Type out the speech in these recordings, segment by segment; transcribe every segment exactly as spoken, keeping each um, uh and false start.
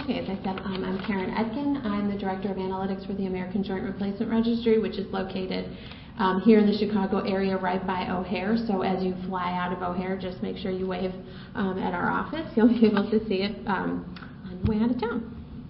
Okay, as I said, um, I'm Karen Etkin. I'm the Director of Analytics for the American Joint Replacement Registry, which is located um, here in the Chicago area right by O'Hare. So as you fly out of O'Hare, just make sure you wave um, at our office. You'll be able to see it um, on the way out of town.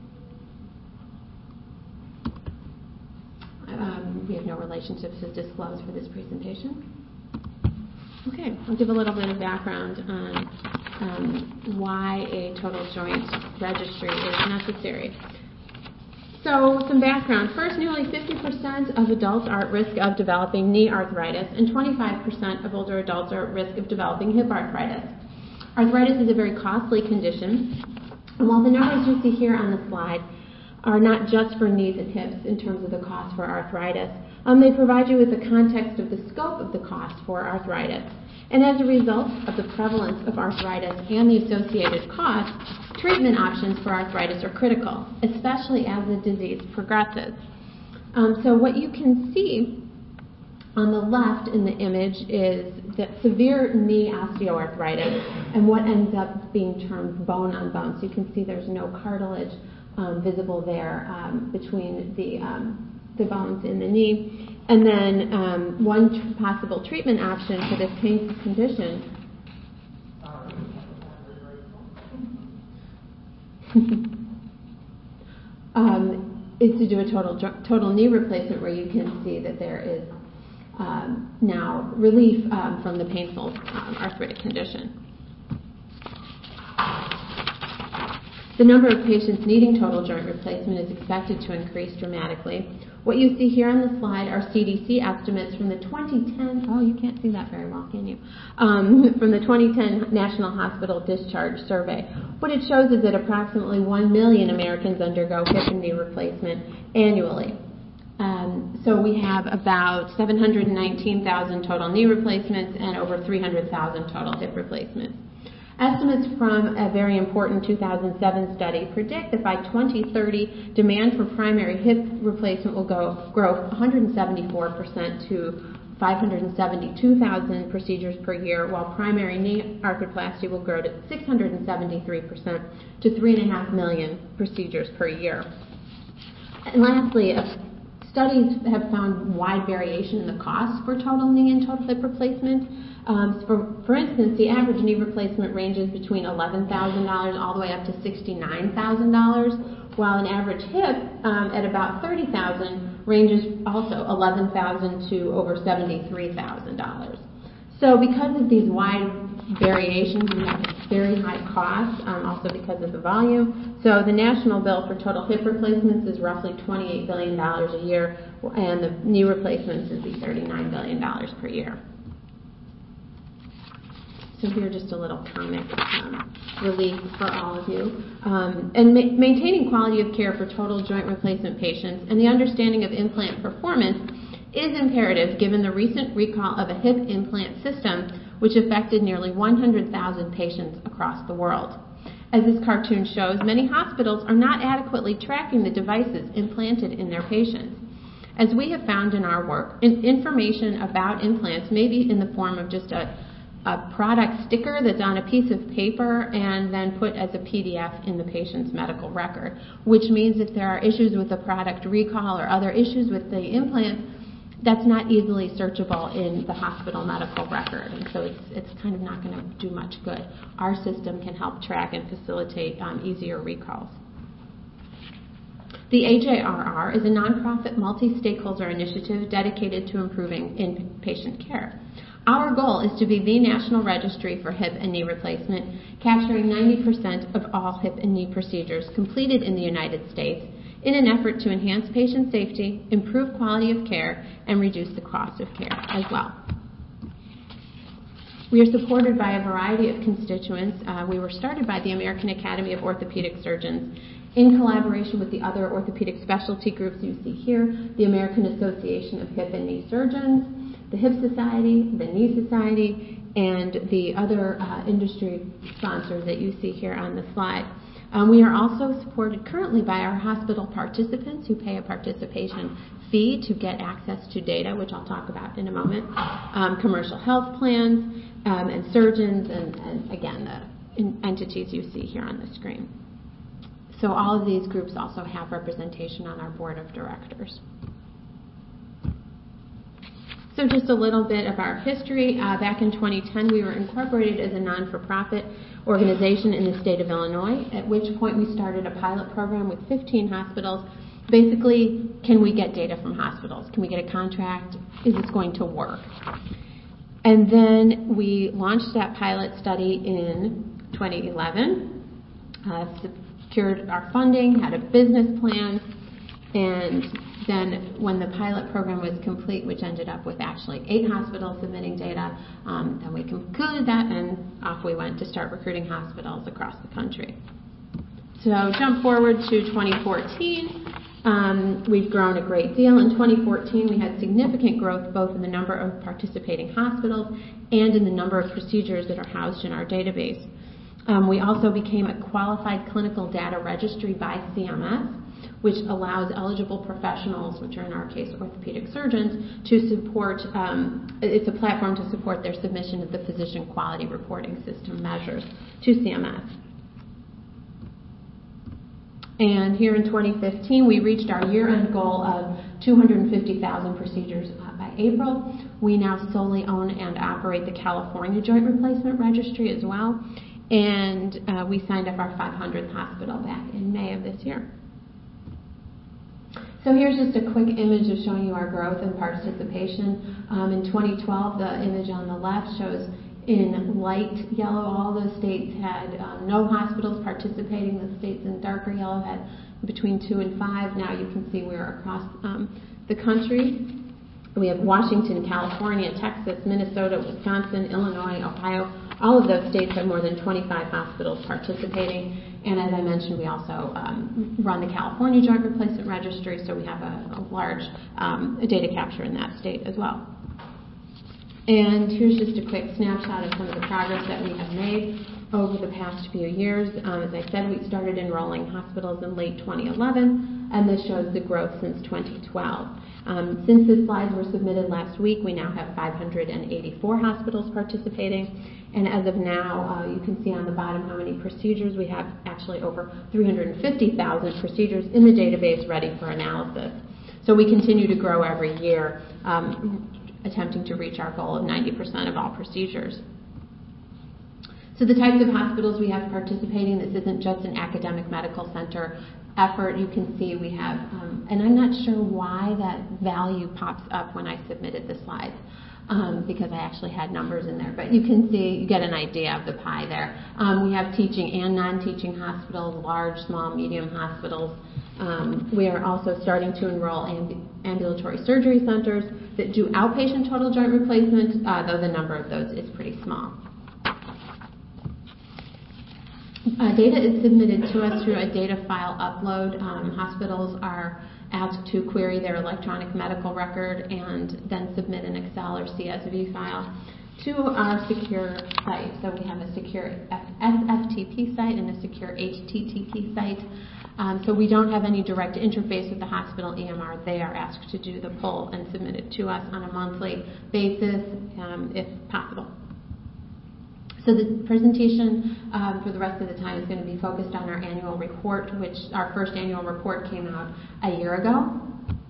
Um, we have no relationships to disclose for this presentation. Okay, I'll give a little bit of background on um, why a total joint registry is necessary. So, some background. First, nearly fifty percent of adults are at risk of developing knee arthritis, and twenty-five percent of older adults are at risk of developing hip arthritis. Arthritis is a very costly condition, and while the numbers you see here on the slide are not just for knees and hips in terms of the cost for arthritis, um, they provide you with the context of the scope of the cost for arthritis. And as a result of the prevalence of arthritis and the associated costs, treatment options for arthritis are critical, especially as the disease progresses. Um, so what you can see on the left in the image is that severe knee osteoarthritis and what ends up being termed bone on bone. So you can see there's no cartilage um, visible there um, between the, um, the bones in the knee. And then um, one t- possible treatment option for this painful condition um, is to do a total total knee replacement, where you can see that there is um, now relief um, from the painful um, arthritic condition. The number of patients needing total joint replacement is expected to increase dramatically. What you see here on the slide are C D C estimates from the twenty ten, oh, you can't see that very well, can you? Um, from the twenty ten National Hospital Discharge Survey. What it shows is that approximately one million Americans undergo hip and knee replacement annually. Um, so we have about seven hundred nineteen thousand total knee replacements and over three hundred thousand total hip replacements. Estimates from a very important two thousand seven study predict that by twenty thirty, demand for primary hip replacement will go, grow one hundred seventy-four percent to five hundred seventy-two thousand procedures per year, while primary knee arthroplasty will grow to six hundred seventy-three percent to three point five million procedures per year. And lastly, studies have found wide variation in the cost for total knee and total hip replacement. Um, for, for instance, the average knee replacement ranges between eleven thousand dollars all the way up to sixty-nine thousand dollars, while an average hip um, at about thirty thousand dollars ranges also eleven thousand dollars to over seventy-three thousand dollars. So because of these wide variations, we have very high costs, um, also because of the volume. So the national bill for total hip replacements is roughly twenty-eight billion dollars a year, and the knee replacements is the thirty-nine billion dollars per year. So here, just a little comic um, relief for all of you. Um, and ma- maintaining quality of care for total joint replacement patients and the understanding of implant performance is imperative given the recent recall of a hip implant system which affected nearly one hundred thousand patients across the world. As this cartoon shows, many hospitals are not adequately tracking the devices implanted in their patients. As we have found in our work, in- information about implants may be in the form of just a a product sticker that's on a piece of paper and then put as a P D F in the patient's medical record, which means if there are issues with the product recall or other issues with the implant, that's not easily searchable in the hospital medical record, and so it's it's kind of not going to do much good. Our system can help track and facilitate um, easier recalls. The A J R R is a nonprofit multi-stakeholder initiative dedicated to improving inpatient care. Our goal is to be the national registry for hip and knee replacement, capturing ninety percent of all hip and knee procedures completed in the United States in an effort to enhance patient safety, improve quality of care, and reduce the cost of care as well. We are supported by a variety of constituents. Uh, we were started by the American Academy of Orthopedic Surgeons in collaboration with the other orthopedic specialty groups you see here, the American Association of Hip and Knee Surgeons, the Hip Society, the Knee Society, and the other uh, industry sponsors that you see here on the slide. Um, we are also supported currently by our hospital participants who pay a participation fee to get access to data, which I'll talk about in a moment, um, commercial health plans, um, and surgeons, and, and again, the entities you see here on the screen. So all of these groups also have representation on our board of directors. So just a little bit of our history. Uh, back in twenty ten, we were incorporated as a non-for-profit organization in the state of Illinois, at which point we started a pilot program with fifteen hospitals. Basically, can we get data from hospitals? Can we get a contract? Is this going to work? And then we launched that pilot study in twenty eleven, uh, secured our funding, had a business plan, and then when the pilot program was complete, which ended up with actually eight hospitals submitting data, um, then we concluded that and off we went to start recruiting hospitals across the country. So jump forward to twenty fourteen. Um, we've grown a great deal. In twenty fourteen, we had significant growth both in the number of participating hospitals and in the number of procedures that are housed in our database. Um, we also became a qualified clinical data registry by C M S, which allows eligible professionals, which are in our case orthopedic surgeons, to support, um, it's a platform to support their submission of the physician quality reporting system measures to C M S. And here in twenty fifteen, we reached our year-end goal of two hundred fifty thousand procedures uh, by April. We now solely own and operate the California Joint Replacement Registry as well. And uh, we signed up our five hundredth hospital back in May of this year. So here's just a quick image of showing you our growth and participation. Um, in twenty twelve, the image on the left shows in light yellow, all those states had um, no hospitals participating. The states in darker yellow had between two and five. Now you can see we're across um, the country. We have Washington, California, Texas, Minnesota, Wisconsin, Illinois, Ohio. All of those states have more than twenty-five hospitals participating. And as I mentioned, we also um, run the California Joint Replacement Registry, so we have a, a large um, data capture in that state as well. And here's just a quick snapshot of some of the progress that we have made over the past few years. Um, as I said, we started enrolling hospitals in late twenty eleven, and this shows the growth since twenty twelve. Um, since the slides were submitted last week, we now have five hundred eighty-four hospitals participating, and as of now, uh, you can see on the bottom how many procedures. We have actually over three hundred fifty thousand procedures in the database ready for analysis. So we continue to grow every year, um, attempting to reach our goal of ninety percent of all procedures. So the types of hospitals we have participating, this isn't just an academic medical center effort. You can see we have, um, and I'm not sure why that value pops up when I submitted the slides, um, because I actually had numbers in there. But you can see, you get an idea of the pie there. Um, we have teaching and non-teaching hospitals, large, small, medium hospitals. Um, we are also starting to enroll amb- ambulatory surgery centers that do outpatient total joint replacement, uh, though the number of those is pretty small. Uh, data is submitted to us through a data file upload. Um, hospitals are asked to query their electronic medical record and then submit an Excel or C S V file to our secure site. So we have a secure S F T P site and a secure H T T P site. Um, so we don't have any direct interface with the hospital E M R. They are asked to do the pull and submit it to us on a monthly basis, um, if possible. So the presentation um, for the rest of the time is going to be focused on our annual report, which our first annual report came out a year ago.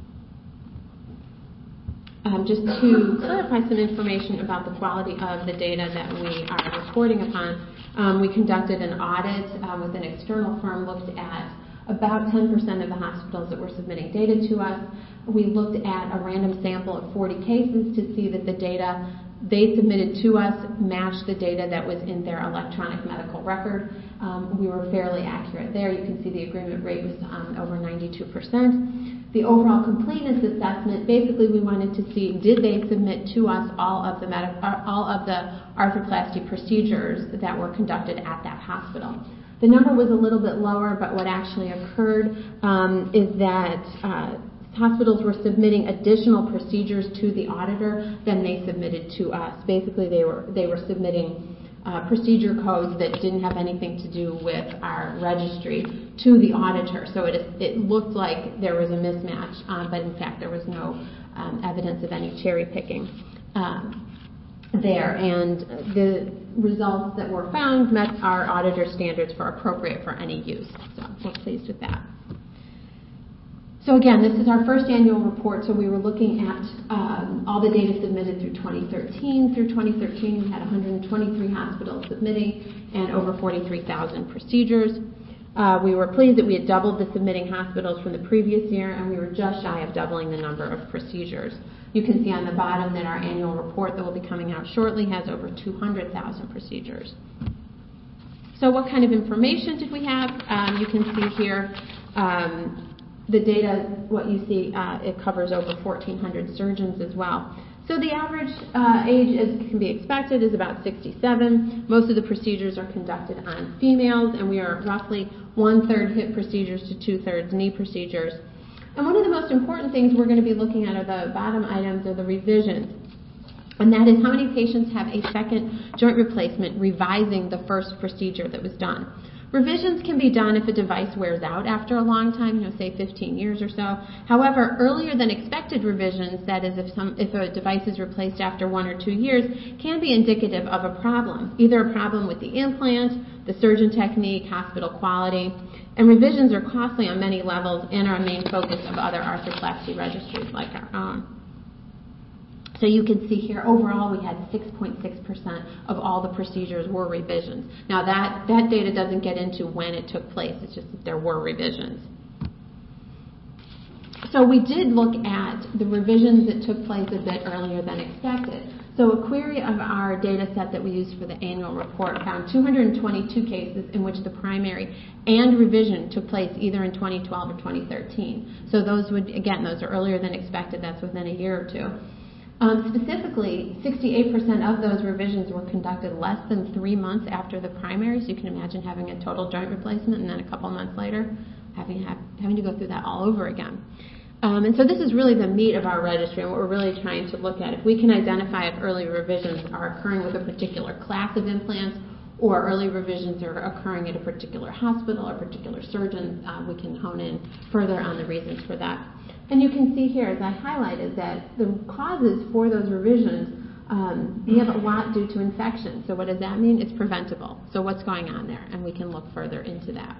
Um, just to clarify some information about the quality of the data that we are reporting upon, um, we conducted an audit um, with an external firm, looked at about ten percent of the hospitals that were submitting data to us. We looked at a random sample of forty cases to see that the data they submitted to us matched the data that was in their electronic medical record. Um, we were fairly accurate there. You can see the agreement rate was um, over ninety-two percent. The overall completeness assessment, basically we wanted to see, did they submit to us all of the med- all of the arthroplasty procedures that were conducted at that hospital. The number was a little bit lower, but what actually occurred um, is that uh, hospitals were submitting additional procedures to the auditor than they submitted to us. Basically, they were they were submitting uh, procedure codes that didn't have anything to do with our registry to the auditor. So it it looked like there was a mismatch, um, but in fact there was no um, evidence of any cherry picking. Um, there, and the results that were found met our auditor standards for appropriate for any use. So we're pleased with that. So again, this is our first annual report, so we were looking at um, all the data submitted through twenty thirteen. Through twenty thirteen, we had one hundred twenty-three hospitals submitting and over forty-three thousand procedures. Uh, we were pleased that we had doubled the submitting hospitals from the previous year, and we were just shy of doubling the number of procedures. You can see on the bottom that our annual report that will be coming out shortly has over two hundred thousand procedures. So what kind of information did we have? Um, you can see here um, the data, what you see, uh, it covers over fourteen hundred surgeons as well. So the average uh, age, as can be expected, is about sixty-seven. Most of the procedures are conducted on females, and we are roughly one-third hip procedures to two-thirds knee procedures. And one of the most important things we're going to be looking at are the bottom items, or the revisions. And that is how many patients have a second joint replacement revising the first procedure that was done. Revisions can be done if a device wears out after a long time, you know, say fifteen years or so. However, earlier than expected revisions, that is if, some, if a device is replaced after one or two years, can be indicative of a problem, either a problem with the implant, the surgeon technique, hospital quality. And revisions are costly on many levels and are a main focus of other arthroplasty registries like our own. So you can see here, overall, we had six point six percent of all the procedures were revisions. Now, that, that data doesn't get into when it took place. It's just that there were revisions. So we did look at the revisions that took place a bit earlier than expected. So a query of our data set that we used for the annual report found two hundred twenty-two cases in which the primary and revision took place either in twenty twelve or twenty thirteen. So those would, again, those are earlier than expected. That's within a year or two. Um, specifically, sixty-eight percent of those revisions were conducted less than three months after the primary, so you can imagine having a total joint replacement and then a couple months later having, have, having to go through that all over again. Um, and so this is really the meat of our registry and what we're really trying to look at. If we can identify if early revisions are occurring with a particular class of implants or early revisions are occurring at a particular hospital or particular surgeon, uh, we can hone in further on the reasons for that. And you can see here, as I highlighted, that the causes for those revisions, um, we have a lot due to infection. So what does that mean? It's preventable. So what's going on there? And we can look further into that.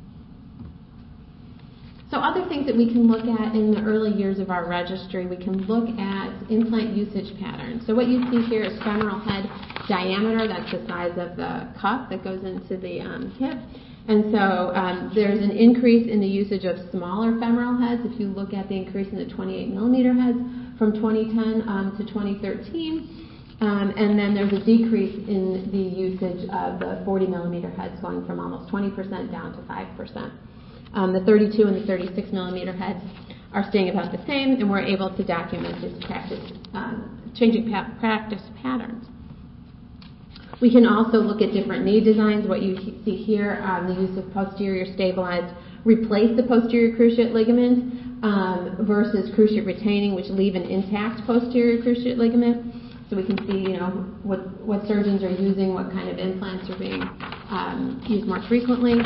So other things that we can look at in the early years of our registry, we can look at implant usage patterns. So what you see here is femoral head diameter. That's the size of the cuff that goes into the um, hip. And so um, there's an increase in the usage of smaller femoral heads. If you look at the increase in the twenty-eight millimeter heads from twenty ten um, to twenty thirteen, um, and then there's a decrease in the usage of the forty millimeter heads, going from almost twenty percent down to five percent. Um, the thirty-two and the thirty-six millimeter heads are staying about the same, and we're able to document this practice, um, changing pa- practice patterns. We can also look at different knee designs. What you see here, um, the use of posterior stabilized replace the posterior cruciate ligament um, versus cruciate retaining, which leave an intact posterior cruciate ligament. So we can see, you know, what, what surgeons are using, what kind of implants are being um, used more frequently.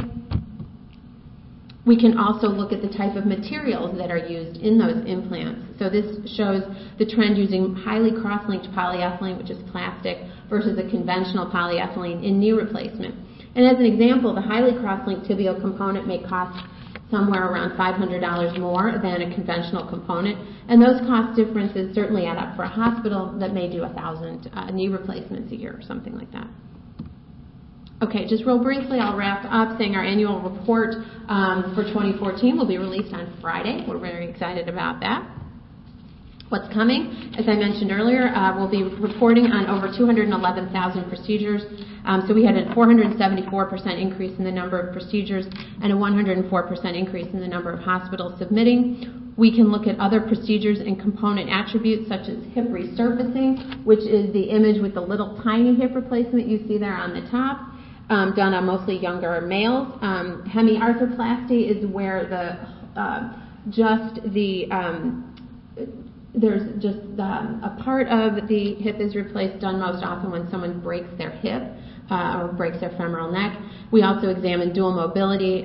We can also look at the type of materials that are used in those implants. So this shows the trend using highly cross-linked polyethylene, which is plastic, versus a conventional polyethylene in knee replacement. And as an example, the highly cross-linked tibial component may cost somewhere around five hundred dollars more than a conventional component. And those cost differences certainly add up for a hospital that may do one thousand uh, knee replacements a year or something like that. Okay, just real briefly, I'll wrap up saying our annual report um, for twenty fourteen will be released on Friday. We're very excited about that. What's coming? As I mentioned earlier, uh, we'll be reporting on over two hundred eleven thousand procedures. Um, so we had a four hundred seventy-four percent increase in the number of procedures and a one hundred four percent increase in the number of hospitals submitting. We can look at other procedures and component attributes such as hip resurfacing, which is the image with the little tiny hip replacement you see there on the top. Um, done on mostly younger males. Um, hemiarthroplasty is where the uh, just the um, there's just um, a part of the hip is replaced, done most often when someone breaks their hip uh, or breaks their femoral neck. We also examine dual mobility um,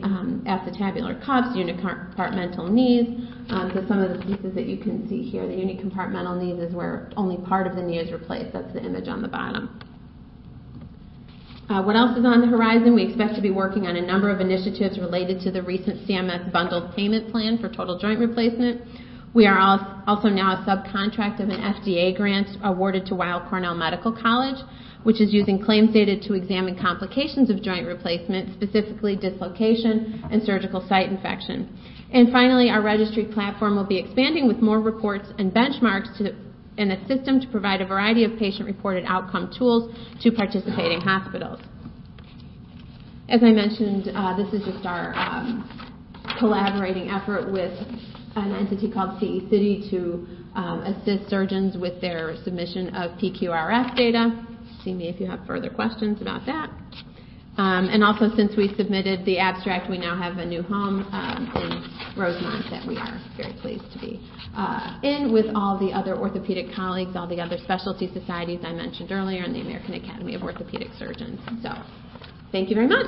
acetabular cuffs, unicompartmental knees. Um, so some of the pieces that you can see here, the unicompartmental knees is where only part of the knee is replaced. That's the image on the bottom. Uh, what else is on the horizon? We expect to be working on a number of initiatives related to the recent C M S bundled payment plan for total joint replacement. We are also now a subcontract of an F D A grant awarded to Weill Cornell Medical College, which is using claims data to examine complications of joint replacement, specifically dislocation and surgical site infection. And finally, our registry platform will be expanding with more reports and benchmarks to, and a system to provide a variety of patient-reported outcome tools to participating hospitals. As I mentioned, uh, this is just our um, collaborating effort with an entity called C E City to um, assist surgeons with their submission of P Q R S data. See me if you have further questions about that. Um, and also, since we submitted the abstract, we now have a new home um, in Rosemont that we are very pleased to be uh, in with all the other orthopedic colleagues, all the other specialty societies I mentioned earlier, and the American Academy of Orthopedic Surgeons. So, thank you very much.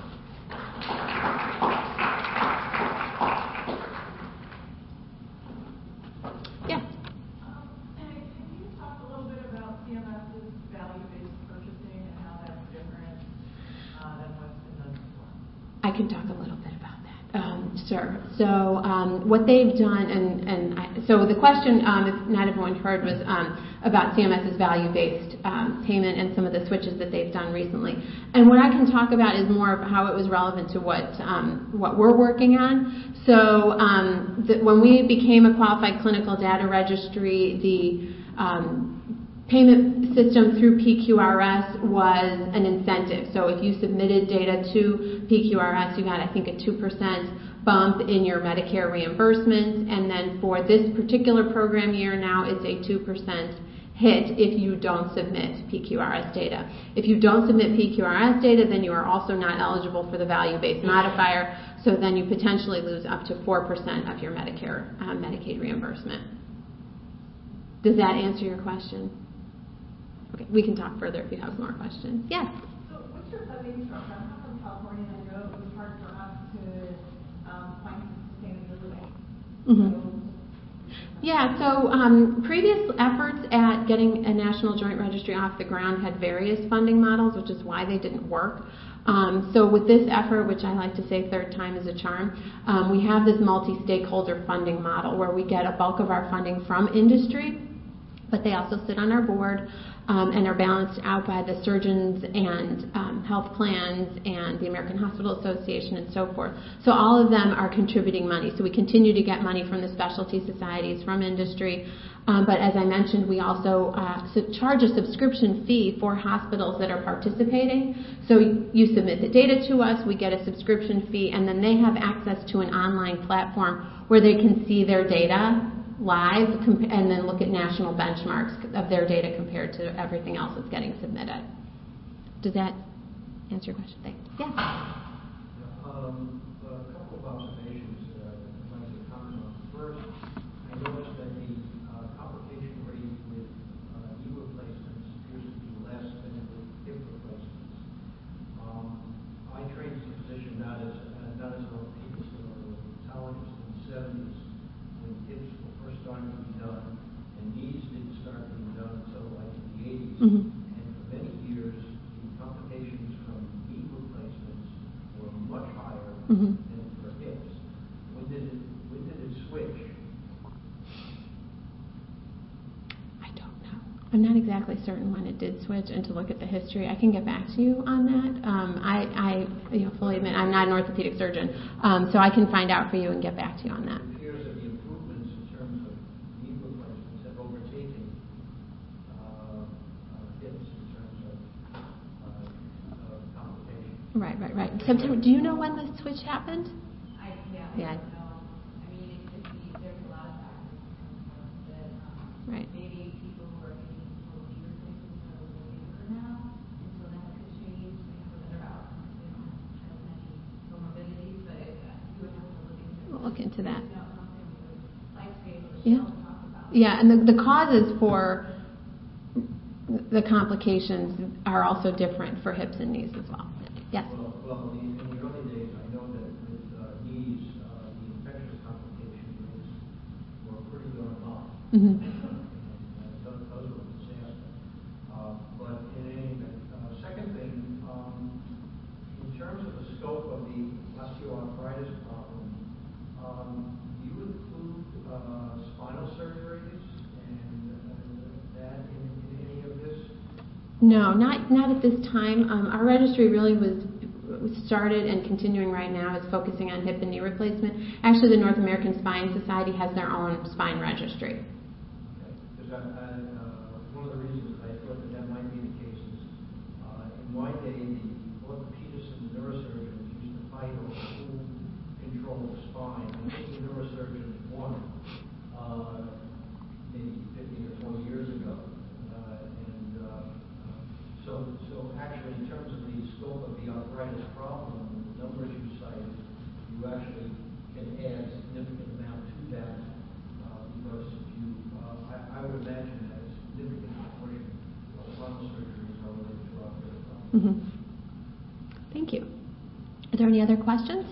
Yeah. Um, and can you talk a little bit about C M S's value-based purchasing and how that's different uh, than what's been done before? I can talk a little bit about that. Um, sure. So um, what they've done, and, and I, so the question, um, if not everyone heard, was um, about C M S's value-based um, payment and some of the switches that they've done recently. And what I can talk about is more of how it was relevant to what um, what we're working on. So um, the, when we became a qualified clinical data registry, the um, payment system through P Q R S was an incentive. So if you submitted data to P Q R S, you got, I think, a two percent bump in your Medicare reimbursements. And then for this particular program year now, it's a two percent hit if you don't submit P Q R S data. If you don't submit P Q R S data, then you are also not eligible for the value-based modifier. So then you potentially lose up to four percent of your Medicare, uh, Medicaid reimbursement. Does that answer your question? Okay, we can talk further if you have more questions. Yes? So what's your funding structure? I'm from California, and I know it was hard for us to um, find sustainability. Mm-hmm. So, Yeah, so um, previous efforts at getting a national joint registry off the ground had various funding models, which is why they didn't work. Um, so with this effort, which I like to say third time is a charm, um, we have this multi-stakeholder funding model where we get a bulk of our funding from industry, but they also sit on our board um, and are balanced out by the surgeons and um, health plans and the American Hospital Association and so forth. So all of them are contributing money. So we continue to get money from the specialty societies, from industry. Um, but as I mentioned, we also uh, charge a subscription fee for hospitals that are participating. So you submit the data to us, we get a subscription fee, and then they have access to an online platform where they can see their data live and then look at national benchmarks of their data compared to everything else that's getting submitted. Does that answer your question? Thanks. Yeah. Um, a couple of observations that I'd like to comment on. First, I noticed that the uh, complication rate with uh, knee replacements appears to be less than with hip replacements. Um, I trained as a physician, not as uh, not as an orthopedist, but a rheumatologist in the seventies when hips were first starting to be done, and knees didn't start being done until like in the eighties. Mm-hmm. And for many years, the complications from knee replacements were much higher mm-hmm. than for hips. When did it when did it switch? I don't know. I'm not exactly certain when it did switch, and to look at the history, I can get back to you on that. Um, I, I you know, fully admit I'm not an orthopedic surgeon, um, so I can find out for you and get back to you on that. It appears that the improvements in terms of knee replacements have overtaken uh, uh, hips in terms of uh, uh, complications. Right, right, right. September. Do you know when the switch happened? I, yeah, Yeah. I don't know. I mean, it could be, there's a lot of factors that um, Right. maybe people who are getting full knee replacements are a little younger now, and so that could change. They have a better outcome. They don't have as many comorbidities, but it, uh, you would have to look into it. We'll look into that. You know, something we would like to be able to Yeah. talk about. Yeah, and the, the causes for the complications are also different for hips and knees as well. Yes. Well, well in, the, in the early days, I know that with uh, Mm-hmm. And those those were a disaster. Uh, But in any event, uh, second thing, um, in terms of the scope of the osteoarthritis problem, um, do you include uh, spinal surgeries and uh, that in, in any of this? No, not not at this time. Um, our registry really was was started and continuing right now is focusing on hip and knee replacement. Actually, the North American Spine Society has their own spine registry. Because I, I, uh, one of the reasons I thought that that might be the case is uh, in my day, the orthopedists and the neurosurgeons used to fight over who controlled the spine. I think the neurosurgeons won uh, maybe fifteen or twenty years ago. Uh, and uh, so, so actually, in terms of the scope of the arthritis problem, the numbers you cited, you actually can add a significant amount to that uh, because you, uh, I, I would imagine that a significant portion of spinal surgeries are related to arthritis problems. Mm-hmm. Thank you. Are there any other questions?